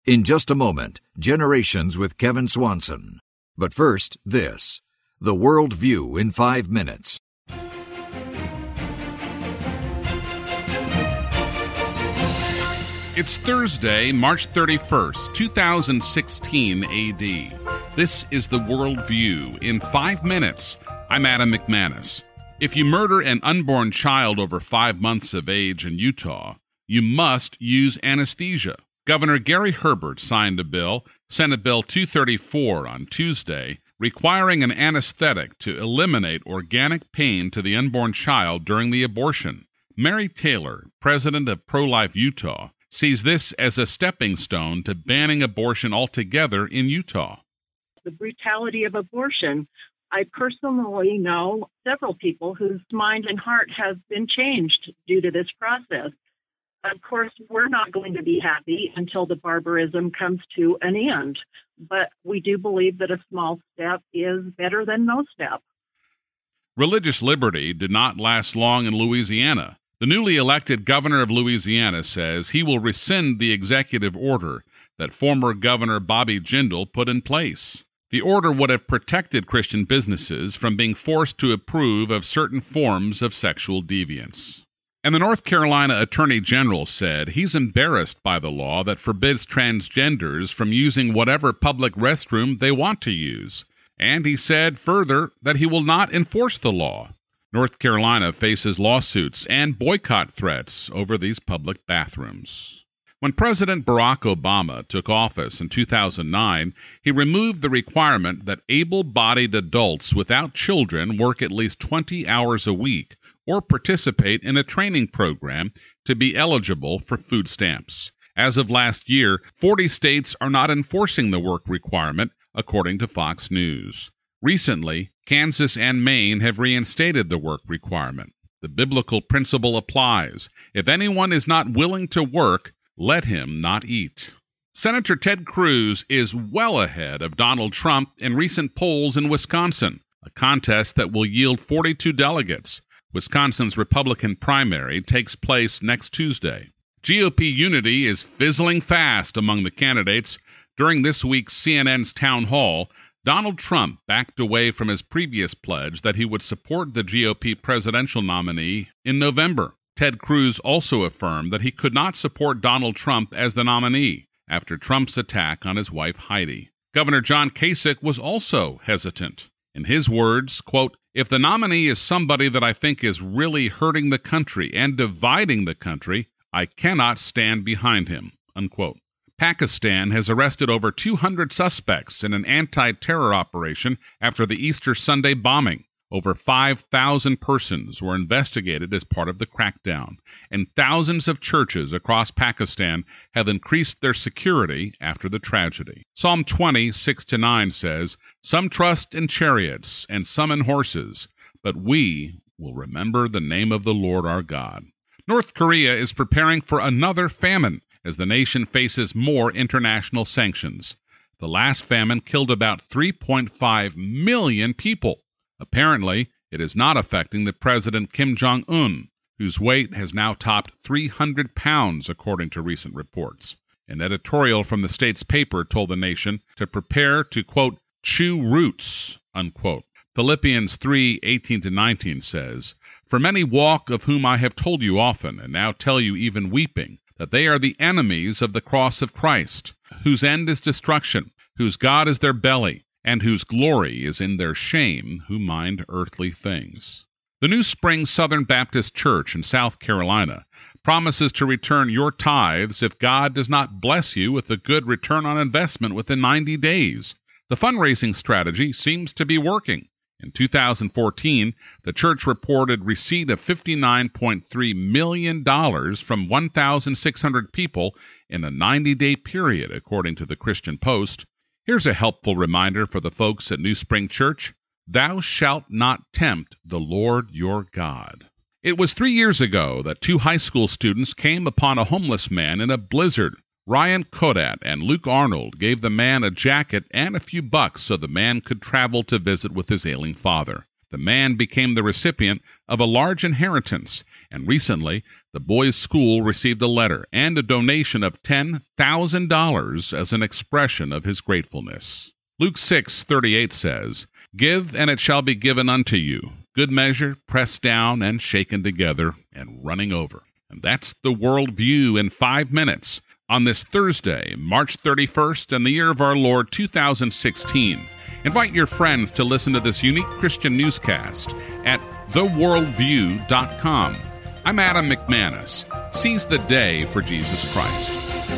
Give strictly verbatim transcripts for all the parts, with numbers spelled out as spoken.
In just a moment, Generations with Kevin Swanson. But first, this. The World View in five minutes. It's Thursday, March thirty-first, two thousand sixteen A D. This is The World View in five minutes. I'm Adam McManus. If you murder an unborn child over five months of age in Utah, you must use anesthesia. Governor Gary Herbert signed a bill, Senate Bill two thirty-four, on Tuesday, requiring an anesthetic to eliminate organic pain to the unborn child during the abortion. Mary Taylor, president of Pro-Life Utah, sees this as a stepping stone to banning abortion altogether in Utah. The brutality of abortion. I personally know several people whose mind and heart has been changed due to this process. Of course, we're not going to be happy until the barbarism comes to an end, but we do believe that a small step is better than no step. Religious liberty did not last long in Louisiana. The newly elected governor of Louisiana says he will rescind the executive order that former Governor Bobby Jindal put in place. The order would have protected Christian businesses from being forced to approve of certain forms of sexual deviance. And the North Carolina Attorney General said he's embarrassed by the law that forbids transgenders from using whatever public restroom they want to use. And he said further that he will not enforce the law. North Carolina faces lawsuits and boycott threats over these public bathrooms. When President Barack Obama took office in two thousand nine, he removed the requirement that able-bodied adults without children work at least twenty hours a week or participate in a training program to be eligible for food stamps. As of last year, forty states are not enforcing the work requirement, according to Fox News. Recently, Kansas and Maine have reinstated the work requirement. The biblical principle applies. If anyone is not willing to work, let him not eat. Senator Ted Cruz is well ahead of Donald Trump in recent polls in Wisconsin, a contest that will yield forty-two delegates. Wisconsin's Republican primary takes place next Tuesday. G O P unity is fizzling fast among the candidates. During this week's C N N's town hall, Donald Trump backed away from his previous pledge that he would support the G O P presidential nominee in November. Ted Cruz also affirmed that he could not support Donald Trump as the nominee after Trump's attack on his wife Heidi. Governor John Kasich was also hesitant. In his words, quote, "If the nominee is somebody that I think is really hurting the country and dividing the country, I cannot stand behind him," unquote. Pakistan has arrested over two hundred suspects in an anti-terror operation after the Easter Sunday bombing. Over five thousand persons were investigated as part of the crackdown, and thousands of churches across Pakistan have increased their security after the tragedy. Psalm twenty, six to nine says, "Some trust in chariots and some in horses, but we will remember the name of the Lord our God." North Korea is preparing for another famine as the nation faces more international sanctions. The last famine killed about three point five million people. Apparently, it is not affecting the President Kim Jong-un, whose weight has now topped three hundred pounds, according to recent reports. An editorial from the state's paper told the nation to prepare to, quote, chew roots, unquote. Philippians three, eighteen to nineteen says, "For many walk of whom I have told you often, and now tell you even weeping, that they are the enemies of the cross of Christ, whose end is destruction, whose God is their belly, and whose glory is in their shame, who mind earthly things." The New Spring Southern Baptist Church in South Carolina promises to return your tithes if God does not bless you with a good return on investment within ninety days. The fundraising strategy seems to be working. In two thousand fourteen, the church reported receipt of fifty-nine point three million dollars from one thousand six hundred people in a ninety-day period, according to the Christian Post. Here's a helpful reminder for the folks at New Spring Church. Thou shalt not tempt the Lord your God. It was three years ago that two high school students came upon a homeless man in a blizzard. Ryan Kodat and Luke Arnold gave the man a jacket and a few bucks so the man could travel to visit with his ailing father. The man became the recipient of a large inheritance, and recently the boy's school received a letter and a donation of ten thousand dollars as an expression of his gratefulness. Luke six thirty-eight says, "Give, and it shall be given unto you, good measure, pressed down and shaken together and running over." And that's the World View in five minutes on this Thursday, March thirty-first, in the year of our Lord two thousand sixteen. Invite your friends to listen to this unique Christian newscast at the world view dot com. I'm Adam McManus. Seize the day for Jesus Christ.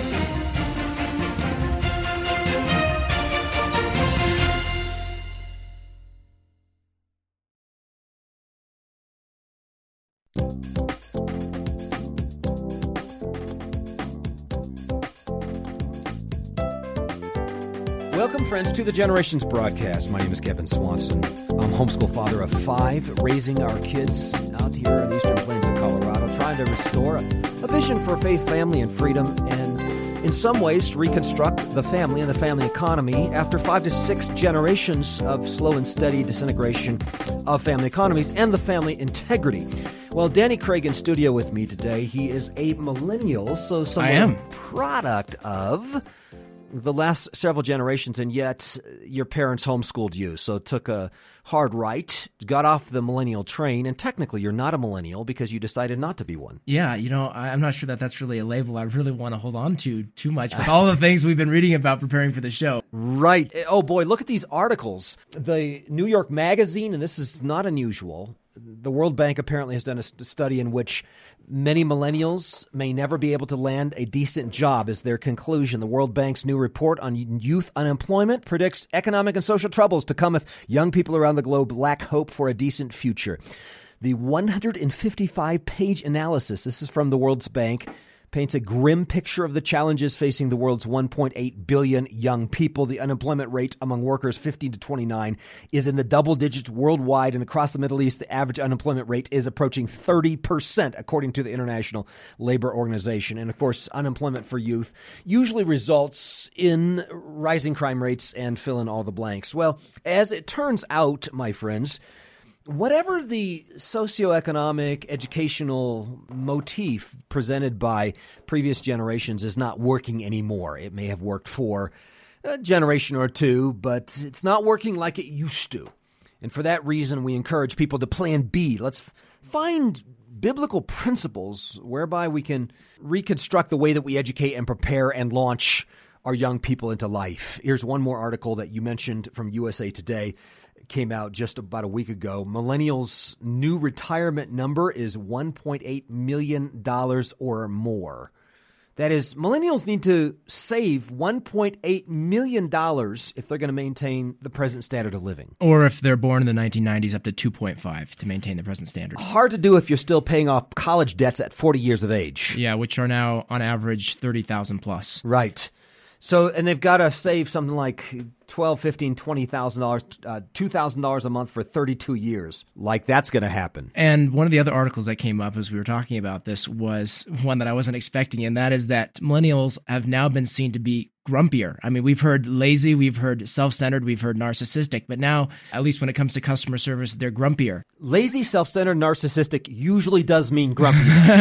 Welcome, friends, to the Generations broadcast. My name is Kevin Swanson. I'm homeschool father of five, raising our kids out here in the eastern plains of Colorado, trying to restore a, a vision for faith, family, and freedom, and in some ways to reconstruct the family and the family economy after five to six generations of slow and steady disintegration of family economies and the family integrity. Well, Danny Craig in studio with me today. He is a millennial, so I am. product of the last several generations, and yet your parents homeschooled you, so took a hard right, got off the millennial train, and technically you're not a millennial because you decided not to be one. Yeah, you know, I'm not sure that that's really a label I really want to hold on to too much with all the things we've been reading about preparing for the show. Right. Oh, boy, look at these articles. The New York Magazine, and this is not unusual, the World Bank apparently has done a study in which many millennials may never be able to land a decent job is their conclusion. The World Bank's new report on youth unemployment predicts economic and social troubles to come if young people around the globe lack hope for a decent future. The one hundred fifty-five page analysis, this is from the World Bank, paints a grim picture of the challenges facing the world's one point eight billion young people. The unemployment rate among workers fifteen to twenty-nine is in the double digits worldwide, and across the Middle East, the average unemployment rate is approaching thirty percent, according to the International Labor Organization. And of course, unemployment for youth usually results in rising crime rates and fill in all the blanks. Well, as it turns out, my friends, whatever the socioeconomic, educational motif presented by previous generations is not working anymore. It may have worked for a generation or two, but it's not working like it used to. And for that reason, we encourage people to plan B. Let's find biblical principles whereby we can reconstruct the way that we educate and prepare and launch our young people into life. Here's one more article that you mentioned from U S A Today. Came out just about a week ago. Millennials' new retirement number is one point eight million dollars or more. That is, millennials need to save one point eight million dollars if they're going to maintain the present standard of living. Or if they're born in the nineteen nineties, up to two point five to maintain the present standard. Hard to do if you're still paying off college debts at forty years of age. Yeah, which are now on average thirty thousand plus. Right. So, and they've got to save something like twelve, fifteen, twenty thousand dollars, uh, two thousand dollars a month for thirty-two years. Like that's going to happen. And one of the other articles that came up as we were talking about this was one that I wasn't expecting, and that is that millennials have now been seen to be grumpier. I mean, we've heard lazy, we've heard self-centered, we've heard narcissistic, but now, at least when it comes to customer service, they're grumpier. Lazy, self-centered, narcissistic usually does mean grumpy.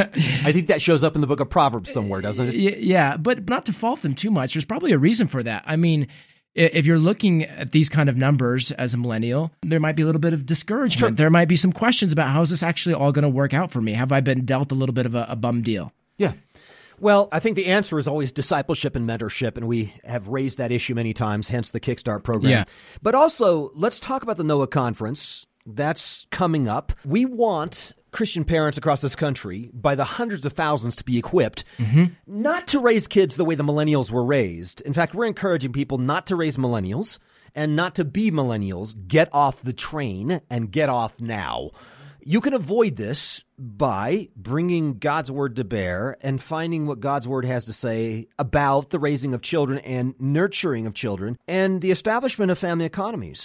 I think that shows up in the book of Proverbs somewhere, doesn't it? Yeah, but not to fault them too much. There's probably a reason for that. I mean, if you're looking at these kind of numbers as a millennial, there might be a little bit of discouragement. Sure. There might be some questions about how is this actually all going to work out for me? Have I been dealt a little bit of a, a bum deal? Yeah. Well, I think the answer is always discipleship and mentorship, and we have raised that issue many times, hence the Kickstart program. Yeah. But also, let's talk about the Noah Conference. That's coming up. We want Christian parents across this country, by the hundreds of thousands, to be equipped, mm-hmm. not to raise kids the way the millennials were raised. In fact, we're encouraging people not to raise millennials and not to be millennials. Get off the train and get off now. You can avoid this by bringing God's word to bear and finding what God's word has to say about the raising of children and nurturing of children and the establishment of family economies.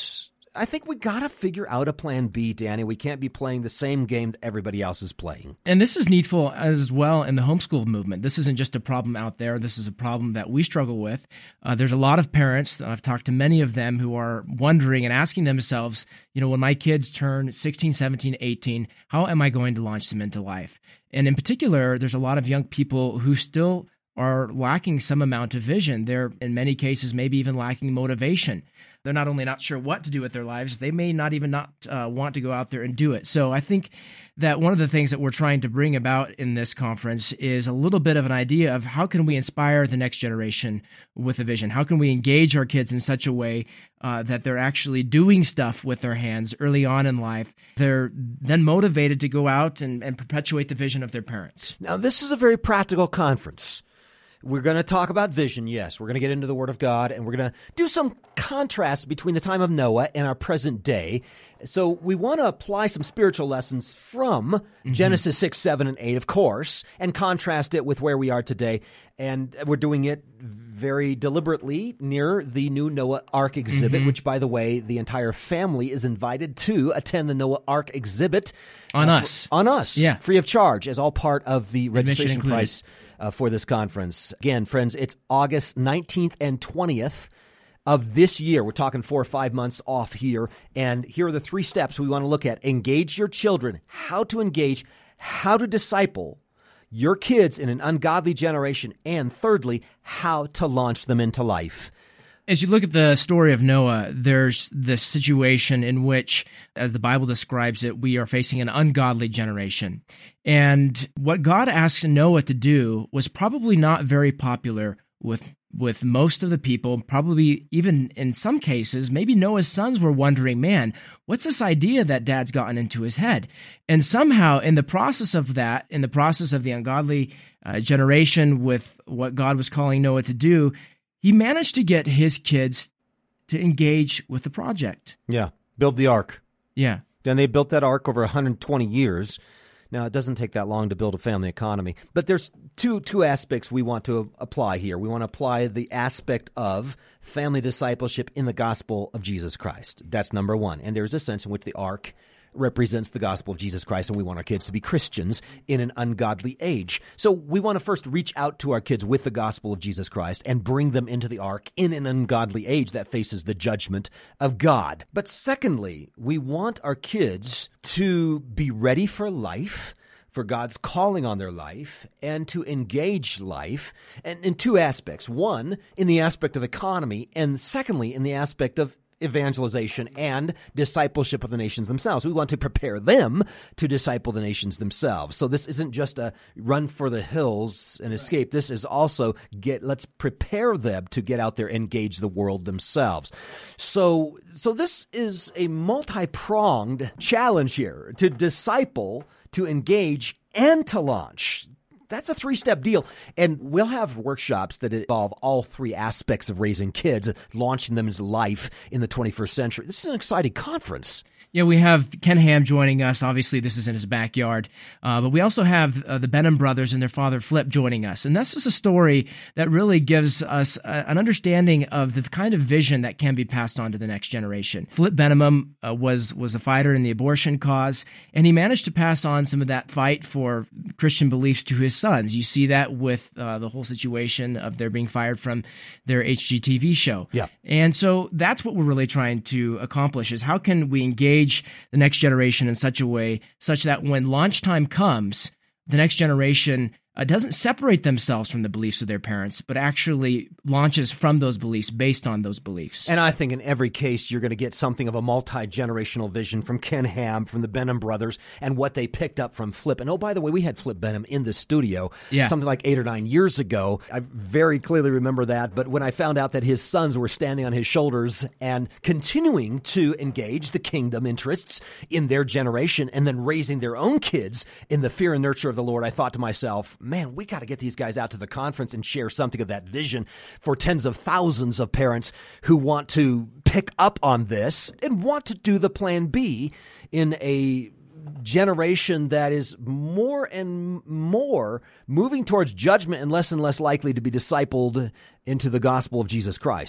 I think we got to figure out a plan B, Danny. We can't be playing the same game that everybody else is playing. And this is needful as well in the homeschool movement. This isn't just a problem out there. This is a problem that we struggle with. Uh, there's a lot of parents, I've talked to many of them, who are wondering and asking themselves, you know, when my kids turn sixteen, seventeen, eighteen, how am I going to launch them into life? And in particular, there's a lot of young people who still are lacking some amount of vision. They're, in many cases, maybe even lacking motivation. They're not only not sure what to do with their lives, they may not even not uh, want to go out there and do it. So I think that one of the things that we're trying to bring about in this conference is a little bit of an idea of how can we inspire the next generation with a vision? How can we engage our kids in such a way uh, that they're actually doing stuff with their hands early on in life? They're then motivated to go out and, and perpetuate the vision of their parents. Now, this is a very practical conference. We're going to talk about vision, yes. We're going to get into the Word of God, and we're going to do some contrast between the time of Noah and our present day. So we want to apply some spiritual lessons from mm-hmm. Genesis six, seven, and eight, of course, and contrast it with where we are today. And we're doing it very deliberately near the new Noah Ark exhibit, mm-hmm. which, by the way, the entire family is invited to attend the Noah Ark exhibit. On uh, us. For, on us. Yeah. Free of charge, as all part of the registration included. price Uh, for this conference. Again, friends, it's August nineteenth and twentieth of this year. We're talking four or five months off here. And here are the three steps we want to look at. Engage your children. How to engage, how to disciple your kids in an ungodly generation. And thirdly, how to launch them into life. As you look at the story of Noah, there's this situation in which, as the Bible describes it, we are facing an ungodly generation. And what God asked Noah to do was probably not very popular with with most of the people. Probably even in some cases, maybe Noah's sons were wondering, man, what's this idea that dad's gotten into his head? And somehow in the process of that, in the process of the ungodly uh, generation with what God was calling Noah to do, he managed to get his kids to engage with the project. Yeah, build the ark. Yeah. And they built that ark over one hundred twenty years. Now, it doesn't take that long to build a family economy. But there's two two aspects we want to apply here. We want to apply the aspect of family discipleship in the gospel of Jesus Christ. That's number one. And there's a sense in which the ark represents the gospel of Jesus Christ, and we want our kids to be Christians in an ungodly age. So we want to first reach out to our kids with the gospel of Jesus Christ and bring them into the ark in an ungodly age that faces the judgment of God. But secondly, we want our kids to be ready for life, for God's calling on their life, and to engage life, and in two aspects. One, in the aspect of economy, and secondly, in the aspect of evangelization and discipleship of the nations themselves. We want to prepare them to disciple the nations themselves. So this isn't just a run for the hills and escape. This is also get, let's prepare them to get out there and engage the world themselves. So, so this is a multi-pronged challenge here to disciple, to engage, and to launch. That's a three-step deal, and we'll have workshops that involve all three aspects of raising kids, launching them into life in the twenty-first century. This is an exciting conference. Yeah, we have Ken Ham joining us. Obviously, this is in his backyard. Uh, but we also have uh, the Benham brothers and their father, Flip, joining us. And this is a story that really gives us a, an understanding of the kind of vision that can be passed on to the next generation. Flip Benham uh, was, was a fighter in the abortion cause, and he managed to pass on some of that fight for Christian beliefs to his sons. You see that with uh, the whole situation of their being fired from their H G T V show. Yeah. And so that's what we're really trying to accomplish, is how can we engage the next generation in such a way such that when launch time comes, the next generation uh, doesn't separate themselves from the beliefs of their parents, but actually launches from those beliefs based on those beliefs. And I think in every case, you're going to get something of a multi-generational vision from Ken Ham, from the Benham brothers, and what they picked up from Flip. And oh, by the way, we had Flip Benham in the studio yeah. something like eight or nine years ago. I very clearly remember that. But when I found out that his sons were standing on his shoulders and continuing to engage the kingdom interests in their generation and then raising their own kids in the fear and nurture of the Lord, I thought to myself, man, we got to get these guys out to the conference and share something of that vision for tens of thousands of parents who want to pick up on this and want to do the plan B in a generation that is more and more moving towards judgment and less and less likely to be discipled into the gospel of Jesus Christ.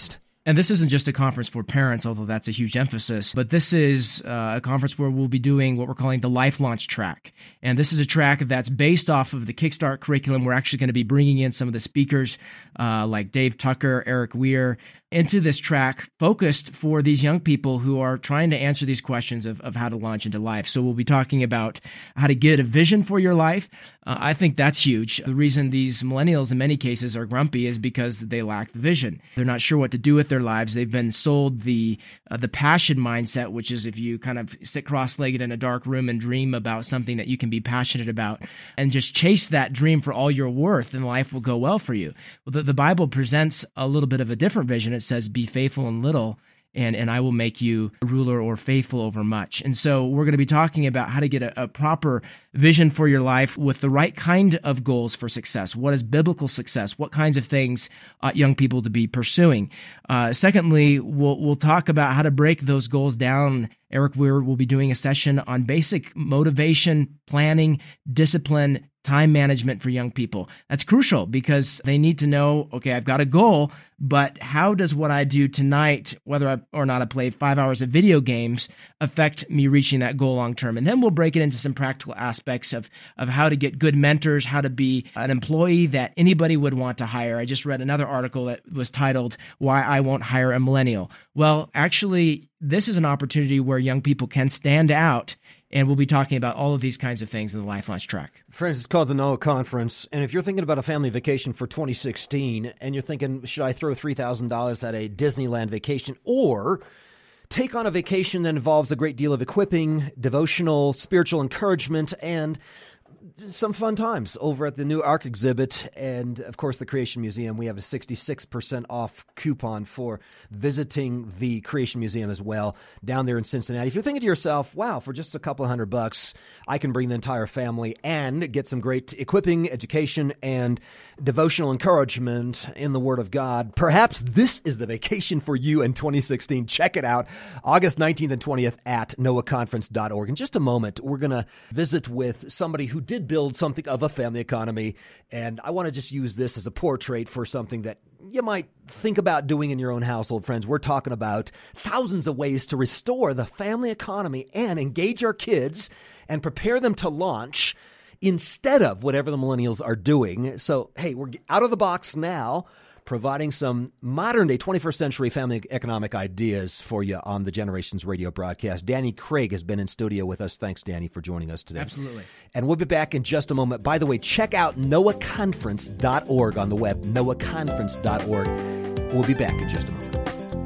And this isn't just a conference for parents, although that's a huge emphasis, but this is uh, a conference where we'll be doing what we're calling the Life Launch track. And this is a track that's based off of the Kickstart curriculum. We're actually going to be bringing in some of the speakers uh, like Dave Tucker, Eric Weir, into this track focused for these young people who are trying to answer these questions of, of how to launch into life. So we'll be talking about how to get a vision for your life. Uh, I think that's huge. The reason these millennials in many cases are grumpy is because they lack the vision. They're not sure what to do with their lives. They've been sold the uh, the passion mindset, which is if you kind of sit cross-legged in a dark room and dream about something that you can be passionate about and just chase that dream for all you're worth, then life will go well for you. Well, the, the Bible presents a little bit of a different vision. It says, be faithful in little, and, and I will make you a ruler or faithful over much. And so we're going to be talking about how to get a, a proper vision for your life with the right kind of goals for success. What is biblical success? What kinds of things ought young people to be pursuing? Uh, secondly, we'll, we'll talk about how to break those goals down. Eric Weir will be doing a session on basic motivation, planning, discipline, time management for young people. That's crucial because they need to know, okay, I've got a goal, but how does what I do tonight, whether I, or not I play five hours of video games, affect me reaching that goal long term? And then we'll break it into some practical aspects of, of how to get good mentors, how to be an employee that anybody would want to hire. I just read another article that was titled, Why I Won't Hire a Millennial. Well, actually, this is an opportunity where young people can stand out. And we'll be talking about all of these kinds of things in the Life Launch track. Friends, it's called the Noah Conference. And if you're thinking about a family vacation for twenty sixteen and you're thinking, should I throw three thousand dollars at a Disneyland vacation or take on a vacation that involves a great deal of equipping, devotional, spiritual encouragement, and some fun times over at the new Ark exhibit and, of course, the Creation Museum. We have a sixty-six percent off coupon for visiting the Creation Museum as well down there in Cincinnati. If you're thinking to yourself, wow, for just a couple of hundred bucks, I can bring the entire family and get some great equipping, education, and devotional encouragement in the Word of God, perhaps this is the vacation for you in twenty sixteen. Check it out, August nineteenth and twentieth at noah conference dot org. In just a moment, we're going to visit with somebody who did build something of a family economy, and I want to just use this as a portrait for something that you might think about doing in your own household, friends. We're talking about thousands of ways to restore the family economy and engage our kids and prepare them to launch instead of whatever the millennials are doing. So, hey, we're out of the box now, providing some modern-day twenty-first century family economic ideas for you on the Generations Radio broadcast. Danny Craig has been in studio with us. Thanks, Danny, for joining us today. Absolutely. And we'll be back in just a moment. By the way, check out noah conference dot org on the web, noah conference dot org. We'll be back in just a moment.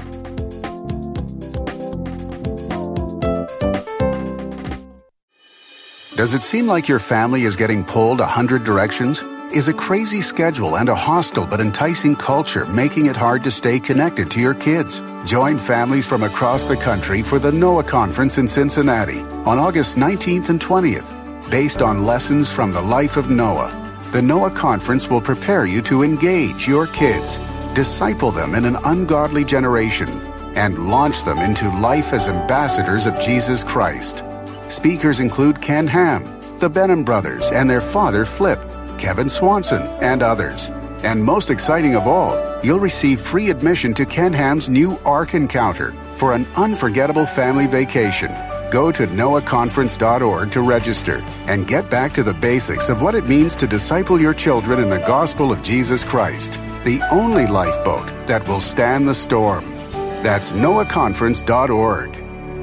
Does it seem like your family is getting pulled a hundred directions? Is a crazy schedule and a hostile but enticing culture making it hard to stay connected to your kids? Join families from across the country for the Noah Conference in Cincinnati on August nineteenth and twentieth. Based on lessons from the life of Noah, the Noah Conference will prepare you to engage your kids, disciple them in an ungodly generation, and launch them into life as ambassadors of Jesus Christ. Speakers include Ken Ham, the Benham brothers, and their father Flip, Kevin Swanson, and others. And most exciting of all, you'll receive free admission to Ken Ham's new Ark Encounter for an unforgettable family vacation. Go to noah conference dot org to register and get back to the basics of what it means to disciple your children in the gospel of Jesus Christ, the only lifeboat that will stand the storm. That's noah conference dot org.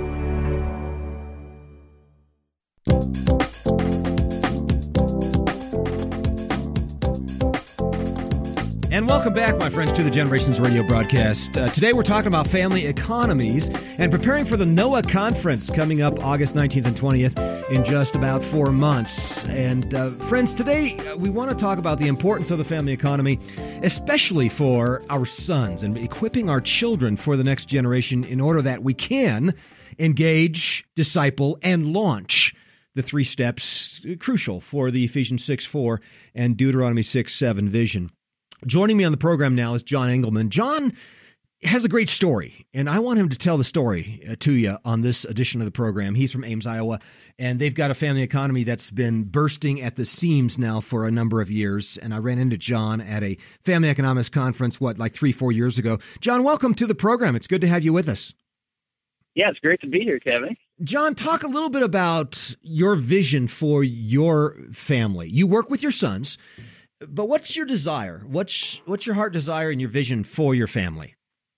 And welcome back, my friends, to the Generations Radio broadcast. Uh, today we're talking about family economies and preparing for the Noah Conference coming up August nineteenth and twentieth in just about four months. And uh, friends, today we want to talk about the importance of the family economy, especially for our sons and equipping our children for the next generation in order that we can engage, disciple, and launch the three steps crucial for the Ephesians six four and Deuteronomy six seven vision. Joining me on the program now is John Engelman. John, has a great story, and I want him to tell the story uh, to you on this edition of the program. He's from Ames, Iowa, and they've got a family economy that's been bursting at the seams now for a number of years. And I ran into John at a family economics conference, what, like three, four years ago. John, welcome to the program. It's good to have you with us. Yeah, it's great to be here, Kevin. John, talk a little bit about your vision for your family. You work with your sons, but what's your desire? What's what's your heart desire and your vision for your family?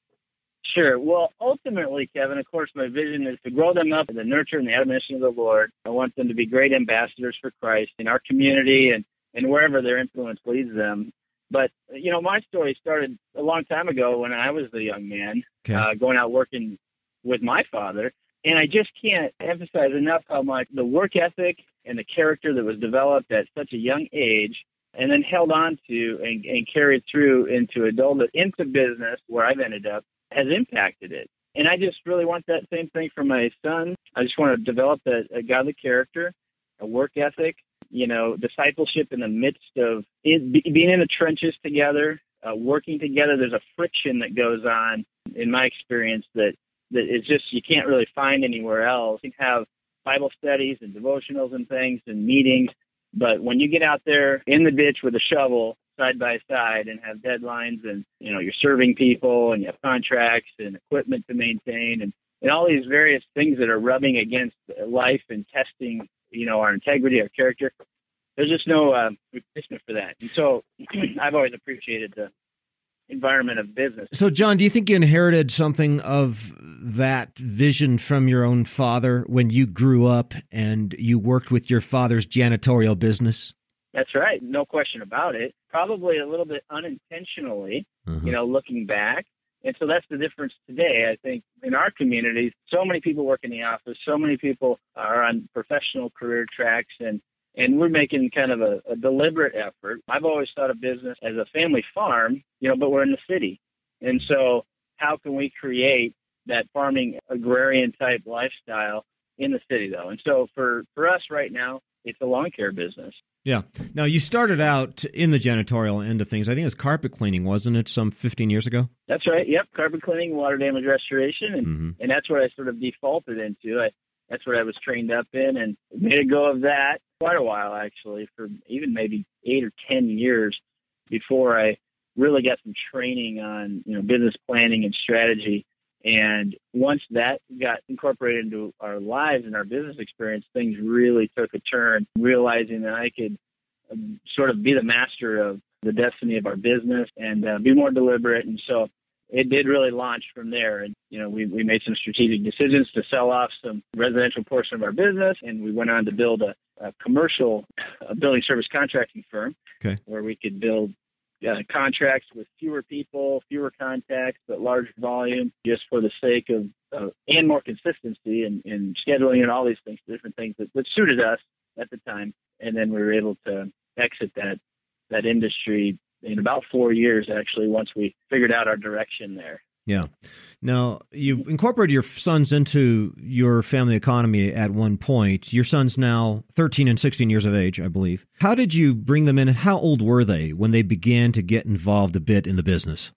Sure. Well, ultimately, Kevin, of course, my vision is to grow them up in the nurture and the admonition of the Lord. I want them to be great ambassadors for Christ in our community and, and wherever their influence leads them. But, you know, my story started a long time ago when I was a young man, okay. uh, going out working with my father. And I just can't emphasize enough how much the work ethic and the character that was developed at such a young age and then held on to and, and carried through into adulthood, into business, where I've ended up, has impacted it. And I just really want that same thing for my son. I just want to develop a, a godly character, a work ethic, you know, discipleship in the midst of it, be, being in the trenches together, uh, working together. There's a friction that goes on, in my experience, that, that is just you can't really find anywhere else. You have Bible studies and devotionals and things and meetings, but when you get out there in the ditch with a shovel, side by side, and have deadlines, and you know you're serving people, and you have contracts and equipment to maintain, and, and all these various things that are rubbing against life and testing, you know, our integrity, our character. There's just no uh, replacement for that, and so I've always appreciated the environment of business. So, John, do you think you inherited something of that vision from your own father when you grew up and you worked with your father's janitorial business? That's right. No question about it. Probably a little bit unintentionally, uh-huh. you know, looking back. And so that's the difference today. I think in our communities, so many people work in the office, so many people are on professional career tracks, and, and we're making kind of a, a deliberate effort. I've always thought of business as a family farm, you know, but we're in the city. And so how can we create that farming agrarian type lifestyle in the city, though? And so for, for us right now, it's a lawn care business. Yeah. Now, you started out in the janitorial end of things. I think it was carpet cleaning, wasn't it, some fifteen years ago? That's right. Yep. Carpet cleaning, water damage restoration. And, mm-hmm. and that's what I sort of defaulted into. I, that's what I was trained up in, and made a go of that quite a while, actually, for even maybe eight or ten years before I really got some training on, you know, business planning and strategy. And once that got incorporated into our lives and our business experience, things really took a turn, realizing that I could um, sort of be the master of the destiny of our business and uh, be more deliberate. And so it did really launch from there. And, you know, we, we made some strategic decisions to sell off some residential portion of our business, and we went on to build a, a commercial a building service contracting firm okay. where we could build Uh, contracts with fewer people, fewer contacts, but large volume, just for the sake of, uh, and more consistency and, and scheduling and all these things, different things that, that suited us at the time. And then we were able to exit that, that industry in about four years, actually, once we figured out our direction there. Yeah. Now, you incorporated your sons into your family economy at one point. Your son's now thirteen and sixteen years of age, I believe. How did you bring them in? How old were they when they began to get involved a bit in the business?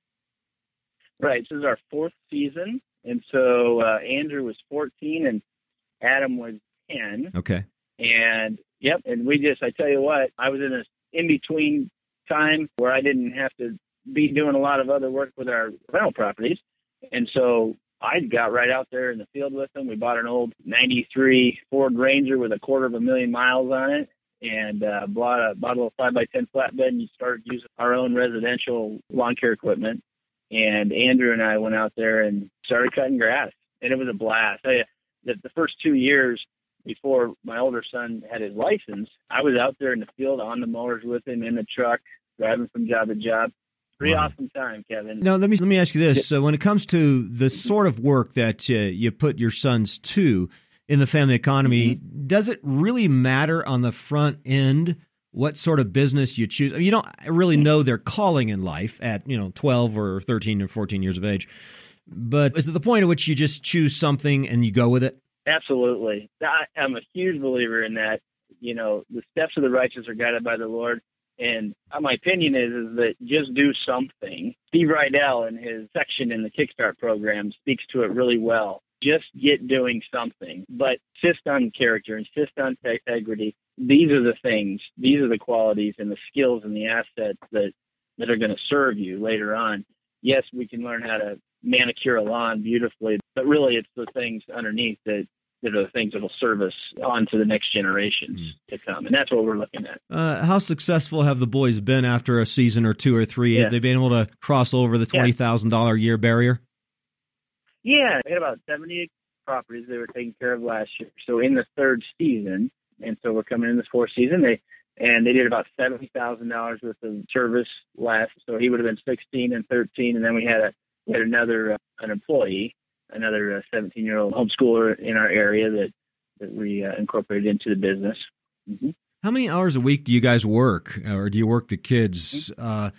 Right. This is our fourth season. And so uh, Andrew was fourteen and Adam was ten. Okay. And, yep, and we just, I tell you what, I was in a in-between time where I didn't have to be doing a lot of other work with our rental properties. And so I got right out there in the field with them. We bought an old ninety-three Ford Ranger with a quarter of a million miles on it, and uh, bought a, bought a little five by ten flatbed, and started using our own residential lawn care equipment. And Andrew and I went out there and started cutting grass, and it was a blast. I, the, the first two years before my older son had his license, I was out there in the field on the mowers with him, in the truck, driving from job to job. Pretty wow. awesome time, Kevin. Now, let me let me ask you this. So when it comes to the sort of work that uh, you put your sons to in the family economy, mm-hmm. does it really matter on the front end what sort of business you choose? I mean, you don't really know their calling in life at, you know, twelve or thirteen or fourteen years of age. But is it the point at which you just choose something and you go with it? Absolutely. I, I'm a huge believer in that. You know, the steps of the righteous are guided by the Lord. And my opinion is, is that just do something. Steve Rydell in his section in the Kickstart program speaks to it really well. Just get doing something, but insist on character, insist on integrity. These are the things, these are the qualities and the skills and the assets that, that are going to serve you later on. Yes, we can learn how to manicure a lawn beautifully, but really it's the things underneath that, that are the things that will serve us on to the next generations mm. to come. And that's what we're looking at. Uh, how successful have the boys been after a season or two or three? Yeah. Have they been able to cross over the twenty thousand dollars a year barrier? Yeah, they had about seventy properties they were taking care of last year. So in the third season, and so we're coming in this fourth season, they and they did about seventy thousand dollars worth of service last. So he would have been sixteen and thirteen, and then we had a we had another uh, an employee, another seventeen-year-old uh, homeschooler in our area that that we uh, incorporated into the business. Mm-hmm. How many hours a week do you guys work, or do you work the kids? Mm-hmm. Uh,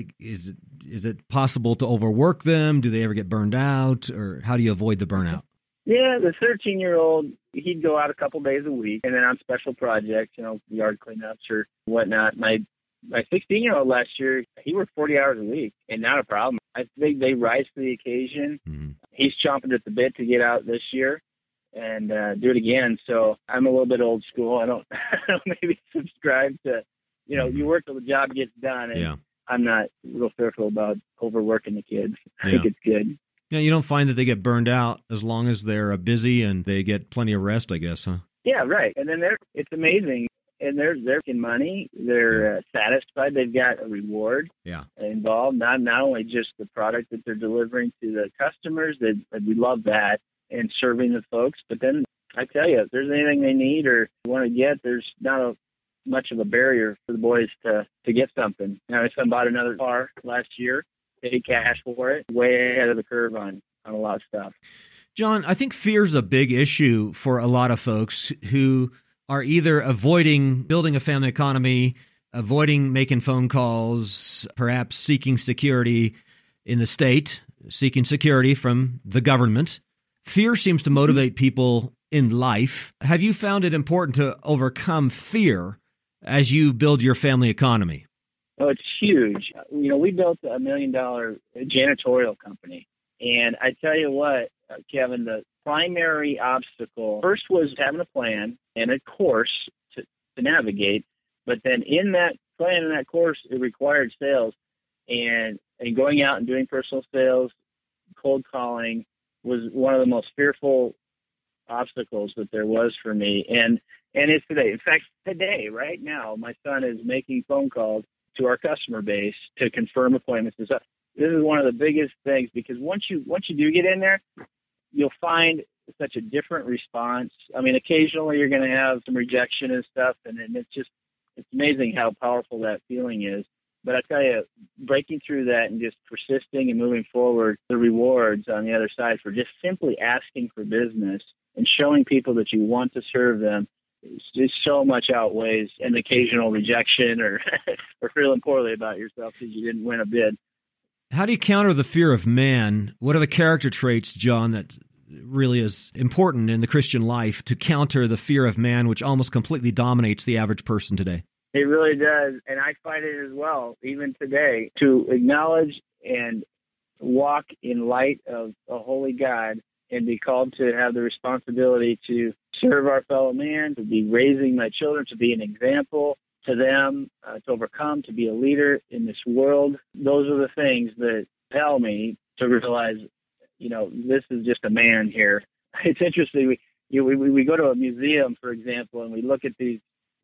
is is it possible to overwork them? Do they ever get burned out, or how do you avoid the burnout? Yeah, the thirteen-year-old, he'd go out a couple days a week, and then on special projects, you know, yard cleanups or whatnot. My my sixteen-year-old last year, he worked forty hours a week, and not a problem. I think they rise to the occasion. Mm-hmm. He's chomping at the bit to get out this year and uh, do it again. So I'm a little bit old school. I don't, I don't maybe subscribe to, you know, you work till the job gets done, and yeah. I'm not real fearful about overworking the kids. I yeah. think it's good. Yeah, you don't find that they get burned out as long as they're busy and they get plenty of rest, I guess, huh? Yeah, right. And then they're it's amazing. And they're they're making money. They're uh, satisfied. They've got a reward yeah. involved. Not not only just the product that they're delivering to the customers. That we love that and serving the folks. But then I tell you, if there's anything they need or want to get, there's not a, much of a barrier for the boys to to get something. Now, my son bought another car last year. Paid cash for it, way ahead of the curve on, on a lot of stuff. John, I think fear is a big issue for a lot of folks who are either avoiding building a family economy, avoiding making phone calls, perhaps seeking security in the state, seeking security from the government. Fear seems to motivate people in life. Have you found it important to overcome fear as you build your family economy? Oh, it's huge. You know, we built a million dollar janitorial company. And I tell you what, uh, Kevin, the primary obstacle first was having a plan and a course to, to navigate. But then in that plan and that course, it required sales. And, and going out and doing personal sales, cold calling was one of the most fearful obstacles that there was for me. And, and it's today. In fact, today, right now, my son is making phone calls to our customer base to confirm appointments and stuff. This is one of the biggest things because once you once you do get in there, you'll find such a different response. I mean, occasionally you're going to have some rejection and stuff, and, and it's just it's amazing how powerful that feeling is. But I tell you, breaking through that and just persisting and moving forward, the rewards on the other side for just simply asking for business and showing people that you want to serve them, it so much outweighs an occasional rejection or or feeling poorly about yourself because you didn't win a bid. How do you counter the fear of man? What are the character traits, John, that really is important in the Christian life to counter the fear of man, which almost completely dominates the average person today? It really does, and I find it as well, even today, to acknowledge and walk in light of a holy God and be called to have the responsibility to serve our fellow man, to be raising my children, to be an example to them, uh, to overcome, to be a leader in this world. Those are the things that tell me to realize, you know, this is just a man here. It's interesting. We, you know, we, we go to a museum, for example, and we look at these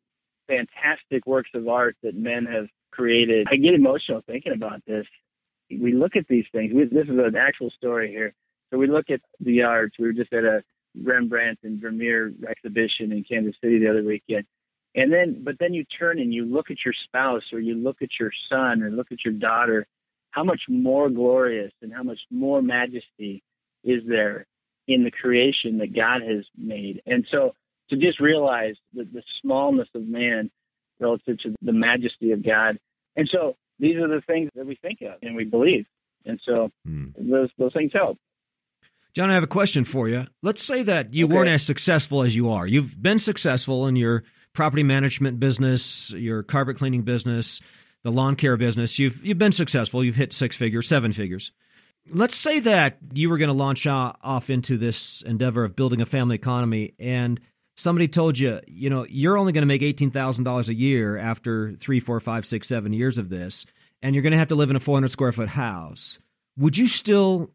fantastic works of art that men have created. I get emotional thinking about this. We look at these things. We, this is an actual story here. So we look at the arts. We were just at a Rembrandt and Vermeer exhibition in Kansas City the other weekend. And then, but then you turn and you look at your spouse or you look at your son or look at your daughter. How much more glorious and how much more majesty is there in the creation that God has made? And so to just realize the, the smallness of man relative to the majesty of God. And so these are the things that we think of and we believe. And so hmm. those those things help. John, I have a question for you. Let's say that you okay. weren't as successful as you are. You've been successful in your property management business, your carpet cleaning business, the lawn care business. You've you've been successful. You've hit six figures, seven figures. Let's say that you were going to launch off into this endeavor of building a family economy, and somebody told you, you know, you're only going to make eighteen thousand dollars a year after three, four, five, six, seven years of this, and you're going to have to live in a four hundred square foot house. Would you still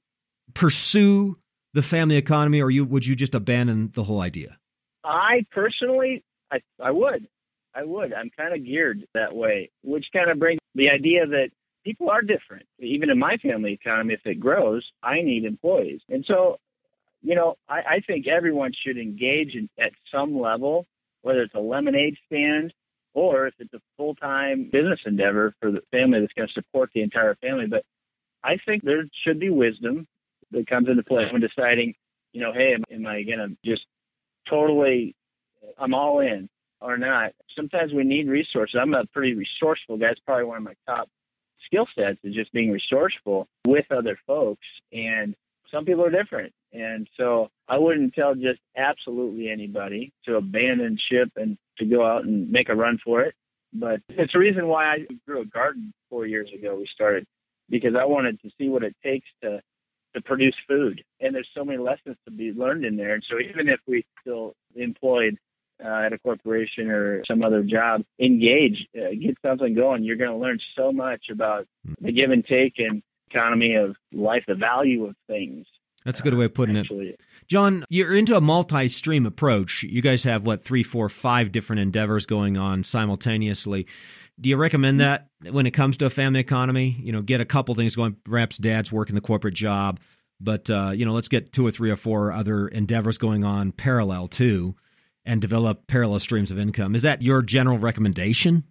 pursue the family economy, or you would you just abandon the whole idea? I personally, I, I would. I would. I'm kind of geared that way, which kind of brings the idea that people are different. Even in my family economy, if it grows, I need employees. And so, you know, I, I think everyone should engage in, at some level, whether it's a lemonade stand or if it's a full-time business endeavor for the family that's going to support the entire family. But I think there should be wisdom that comes into play when deciding, you know, hey, am, am I going to just totally, I'm all in or not? Sometimes we need resources. I'm a pretty resourceful guy. It's probably one of my top skill sets is just being resourceful with other folks. And some people are different. And so I wouldn't tell just absolutely anybody to abandon ship and to go out and make a run for it. But it's the reason why I grew a garden four years ago. We started because I wanted to see what it takes to, to produce food. And there's so many lessons to be learned in there. And so even if we still employed uh, at a corporation or some other job, engage, uh, get something going. You're going to learn so much about the give and take and economy of life, the value of things. That's a good way of putting Actually, it. John, you're into a multi-stream approach. You guys have, what, three, four, five different endeavors going on simultaneously. Do you recommend that when it comes to a family economy? You know, get a couple things going. Perhaps dad's working the corporate job, but, uh, you know, let's get two or three or four other endeavors going on parallel too and develop parallel streams of income. Is that your general recommendation?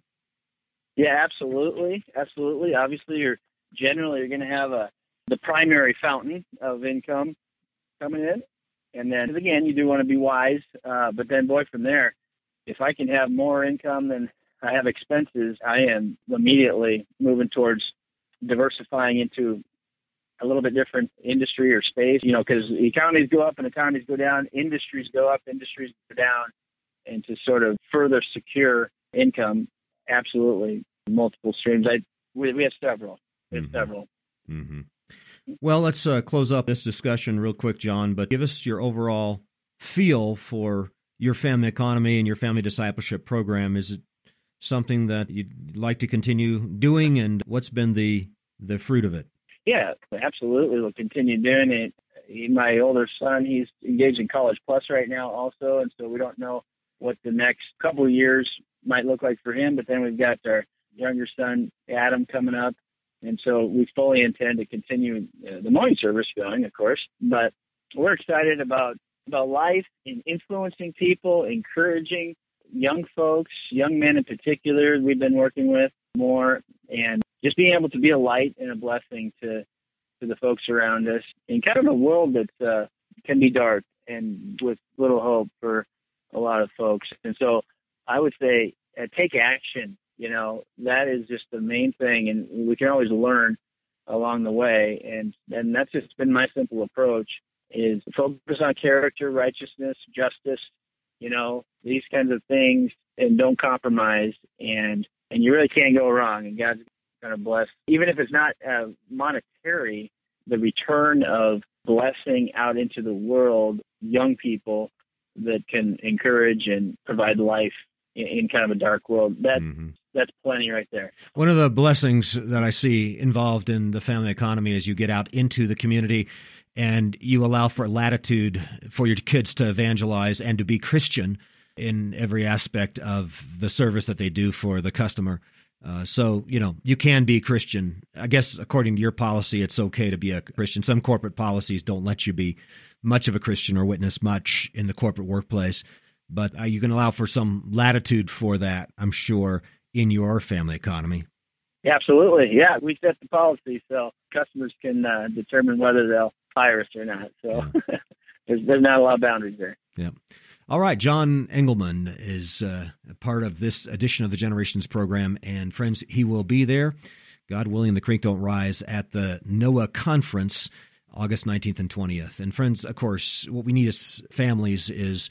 Yeah, absolutely. Absolutely. Obviously, you're generally you're going to have a the primary fountain of income coming in. And then, again, you do want to be wise. Uh, but then, boy, from there, if I can have more income than I have expenses, I am immediately moving towards diversifying into a little bit different industry or space, you know, because economies go up and economies go down, industries go up, industries go down. And to sort of further secure income, absolutely, multiple streams. I We, we have several. We have mm-hmm. several. Mm-hmm. Well, let's uh, close up this discussion real quick, John, but give us your overall feel for your family economy and your family discipleship program. Is it something that you'd like to continue doing, and what's been the, the fruit of it? Yeah, absolutely. We'll continue doing it. He, my older son, he's engaged in College Plus right now also, and so we don't know what the next couple of years might look like for him, but then we've got our younger son, Adam, coming up. And so we fully intend to continue uh, the morning service going, of course, but we're excited about, about life and influencing people, encouraging young folks, young men in particular, we've been working with more, and just being able to be a light and a blessing to, to the folks around us in kind of a world that uh, can be dark and with little hope for a lot of folks. And so I would say uh, take action. You know, that is just the main thing, and we can always learn along the way. And, and that's just been my simple approach is focus on character, righteousness, justice, you know, these kinds of things, and don't compromise. And, and you really can't go wrong. And God's going to bless, even if it's not uh, monetary, the return of blessing out into the world, young people that can encourage and provide life in, in kind of a dark world. That, mm-hmm. That's plenty right there. One of the blessings that I see involved in the family economy is you get out into the community and you allow for latitude for your kids to evangelize and to be Christian in every aspect of the service that they do for the customer. Uh, so, you know, you can be Christian. I guess according to your policy, it's okay to be a Christian. Some corporate policies don't let you be much of a Christian or witness much in the corporate workplace. But uh, you can allow for some latitude for that, I'm sure, in your family economy. Absolutely. Yeah, we set the policy so customers can uh, determine whether they'll hire us or not. So yeah. there's, there's not a lot of boundaries there. Yeah. All right. John Engelman is uh, a part of this edition of the Generations program. And friends, he will be there, God willing, the creek don't rise, at the Noah Conference, August nineteenth and twentieth. And friends, of course, what we need as families is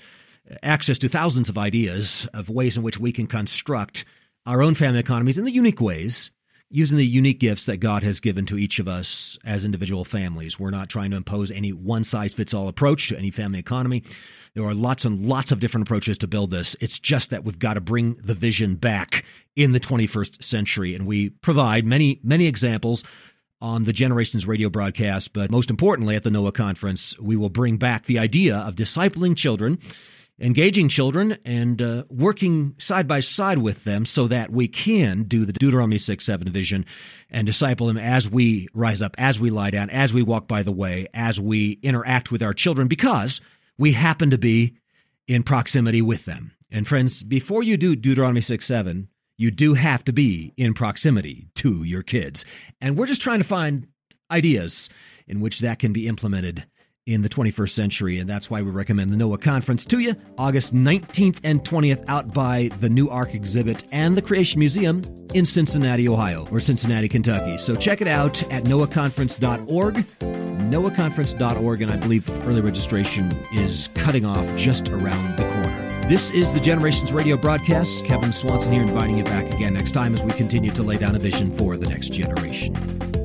access to thousands of ideas of ways in which we can construct our own family economies in the unique ways, using the unique gifts that God has given to each of us as individual families. We're not trying to impose any one-size-fits-all approach to any family economy. There are lots and lots of different approaches to build this. It's just that we've got to bring the vision back in the twenty-first century, and we provide many, many examples on the Generations radio broadcast, but most importantly at the Noah Conference, we will bring back the idea of discipling children, engaging children, and uh, working side by side with them so that we can do the Deuteronomy six seven vision and disciple them as we rise up, as we lie down, as we walk by the way, as we interact with our children, because we happen to be in proximity with them. And friends, before you do Deuteronomy six seven, you do have to be in proximity to your kids. And we're just trying to find ideas in which that can be implemented in the twenty-first century, and that's why we recommend the Noah Conference to you, August nineteenth and twentieth, out by the New Ark exhibit and the Creation Museum in Cincinnati, Ohio, or Cincinnati, Kentucky. So check it out at noah conference dot org, noah conference dot org, and I believe early registration is cutting off just around the corner. This is the Generations radio broadcast. Kevin Swanson here, inviting you back again next time as we continue to lay down a vision for the next generation.